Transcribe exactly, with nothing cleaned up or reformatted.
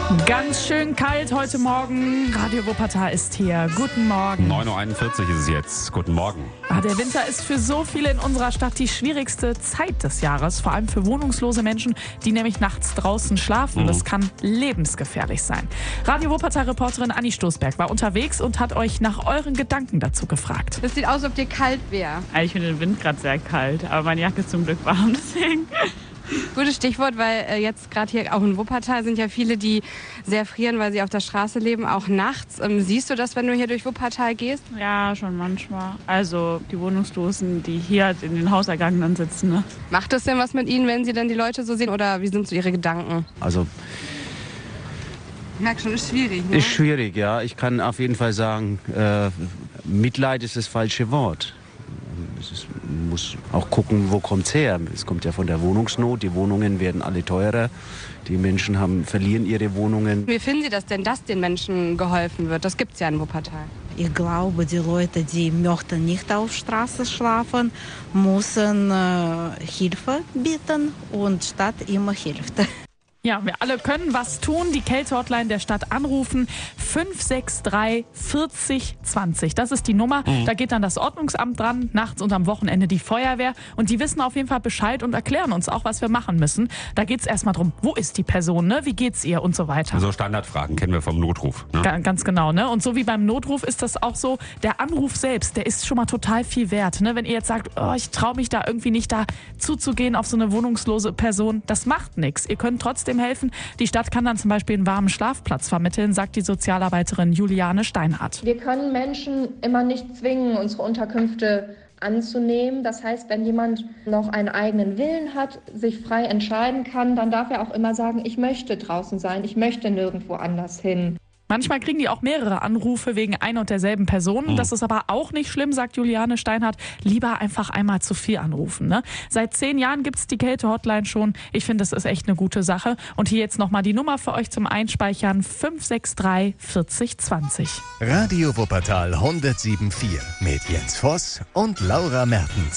Ganz schön kalt heute Morgen. Radio Wuppertal ist hier. Guten Morgen. neun Uhr einundvierzig ist es jetzt. Guten Morgen. Ah, der Winter ist für so viele in unserer Stadt die schwierigste Zeit des Jahres. Vor allem für wohnungslose Menschen, die nämlich nachts draußen schlafen. Mhm. Das kann lebensgefährlich sein. Radio Wuppertal-Reporterin Anni Stoßberg war unterwegs und hat euch nach euren Gedanken dazu gefragt. Das sieht aus, als ob dir kalt wäre. Ich finde den Wind gerade sehr kalt, aber meine Jacke ist zum Glück warm, deswegen. Gutes Stichwort, weil äh, jetzt gerade hier auch in Wuppertal sind ja viele, die sehr frieren, weil sie auf der Straße leben, auch nachts. Ähm, siehst du das, wenn du hier durch Wuppertal gehst? Ja, schon manchmal. Also die Wohnungslosen, die hier in den Hausergangen dann sitzen. Ne? Macht das denn was mit ihnen, wenn sie dann die Leute so sehen? Oder wie sind so ihre Gedanken? Also Ich merke schon, ist schwierig, ne? ist schwierig, ja. Ich kann auf jeden Fall sagen, äh, Mitleid ist das falsche Wort. Es ist, man muss auch gucken, wo kommt's her. Es kommt ja von der Wohnungsnot. Die Wohnungen werden alle teurer. Die Menschen haben, verlieren ihre Wohnungen. Wie finden Sie das denn, dass den Menschen geholfen wird? Das gibt's ja in Wuppertal. Ich glaube, die Leute, die möchten nicht auf der Straße schlafen, müssen äh, Hilfe bieten und Stadt immer hilft. Ja, wir alle können was tun. Die Kälte-Hotline der Stadt anrufen. fünf sechs drei vierzig zwanzig. Das ist die Nummer. Mhm. Da geht dann das Ordnungsamt dran. Nachts und am Wochenende die Feuerwehr. Und die wissen auf jeden Fall Bescheid und erklären uns auch, was wir machen müssen. Da geht es erstmal drum, wo ist die Person, ne? Wie geht's ihr und so weiter. So Standardfragen kennen wir vom Notruf. Ne? Ga- Ganz genau, ne? Und so wie beim Notruf ist das auch so, der Anruf selbst, der ist schon mal total viel wert, ne? Wenn ihr jetzt sagt, oh, ich traue mich da irgendwie nicht da zuzugehen auf so eine wohnungslose Person, das macht nichts. Ihr könnt trotzdem helfen. Die Stadt kann dann zum Beispiel einen warmen Schlafplatz vermitteln, sagt die Sozialarbeiterin Juliane Steinhardt. Wir können Menschen immer nicht zwingen, unsere Unterkünfte anzunehmen. Das heißt, wenn jemand noch einen eigenen Willen hat, sich frei entscheiden kann, dann darf er auch immer sagen, ich möchte draußen sein, ich möchte nirgendwo anders hin. Manchmal kriegen die auch mehrere Anrufe wegen ein und derselben Person. Mhm. Das ist aber auch nicht schlimm, sagt Juliane Steinhardt. Lieber einfach einmal zu viel anrufen. Ne? Seit zehn Jahren gibt es die Kälte-Hotline schon. Ich finde, das ist echt eine gute Sache. Und hier jetzt nochmal die Nummer für euch zum Einspeichern. fünf sechs drei vierzig zwanzig. Radio Wuppertal hundertsieben Komma vier mit Jens Voss und Laura Mertens.